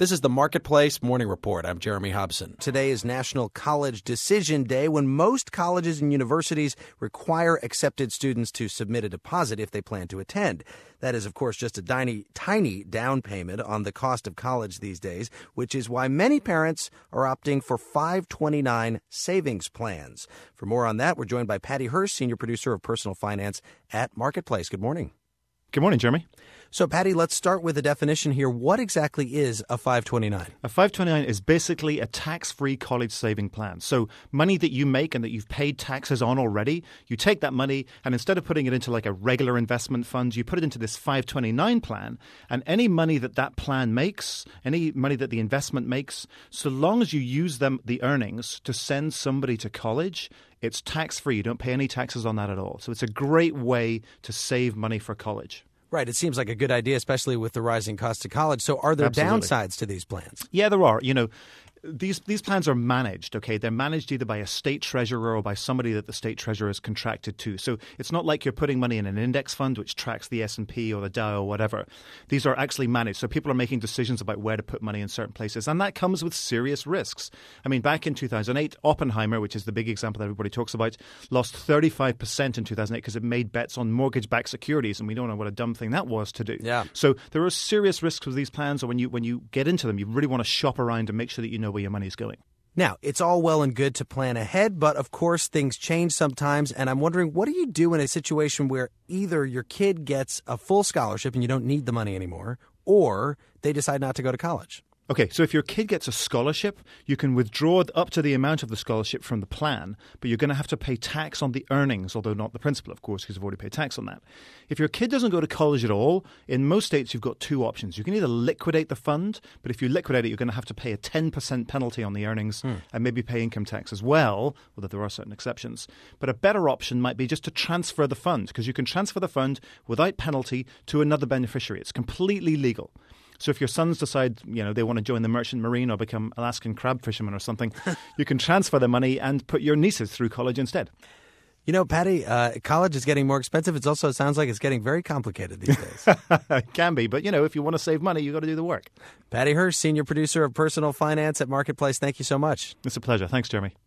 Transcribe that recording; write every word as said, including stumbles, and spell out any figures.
This is the Marketplace Morning Report. I'm Jeremy Hobson. Today is National College Decision Day, when most colleges and universities require accepted students to submit a deposit if they plan to attend. That is, of course, just a tiny, tiny down payment on the cost of college these days, which is why many parents are opting for five twenty-nine savings plans. For more on that, we're joined by Patty Hearst, Senior Producer of Personal Finance at Marketplace. Good morning. Good morning, Jeremy. So, Patty, let's start with the definition here. What exactly is a five twenty-nine? A five twenty-nine is basically a tax-free college saving plan. So money that you make and that you've paid taxes on already, you take that money and instead of putting it into like a regular investment fund, you put it into this five twenty-nine plan. And any money that that plan makes, any money that the investment makes, so long as you use them, the earnings, to send somebody to college, it's tax-free. You don't pay any taxes on that at all. So it's a great way to save money for college. Right. It seems like a good idea, especially with the rising cost of college. So are there Absolutely. downsides to these plans? Yeah, there are. You know, These these plans are managed, okay? They're managed either by a state treasurer or by somebody that the state treasurer is contracted to. So it's not like you're putting money in an index fund which tracks the S and P or the Dow or whatever. These are actually managed. So people are making decisions about where to put money in certain places. And that comes with serious risks. I mean, back in two thousand eight, Oppenheimer, which is the big example that everybody talks about, lost thirty-five percent in two thousand eight because it made bets on mortgage-backed securities. And we don't know what a dumb thing that was to do. Yeah. So there are serious risks with these plans. Or when you, when you get into them, you really want to shop around and make sure that you know where your money is going. Now, it's all well and good to plan ahead, but of course things change sometimes, and I'm wondering, what do you do in a situation where either your kid gets a full scholarship and you don't need the money anymore, or they decide not to go to college? Okay, so if your kid gets a scholarship, you can withdraw up to the amount of the scholarship from the plan, but you're going to have to pay tax on the earnings, although not the principal, of course, because you've already paid tax on that. If your kid doesn't go to college at all, in most states you've got two options. You can either liquidate the fund, but if you liquidate it, you're going to have to pay a ten percent penalty on the earnings hmm. and maybe pay income tax as well, although there are certain exceptions. But a better option might be just to transfer the fund, because you can transfer the fund without penalty to another beneficiary. It's completely legal. So if your sons decide, you know, they want to join the merchant marine or become Alaskan crab fishermen or something, you can transfer the money and put your nieces through college instead. You know, Patty, uh, college is getting more expensive. It also sounds like it's getting very complicated these days. It can be, but, you know, if you want to save money, you've got to do the work. Patty Hearst, Senior Producer of Personal Finance at Marketplace, thank you so much. It's a pleasure. Thanks, Jeremy.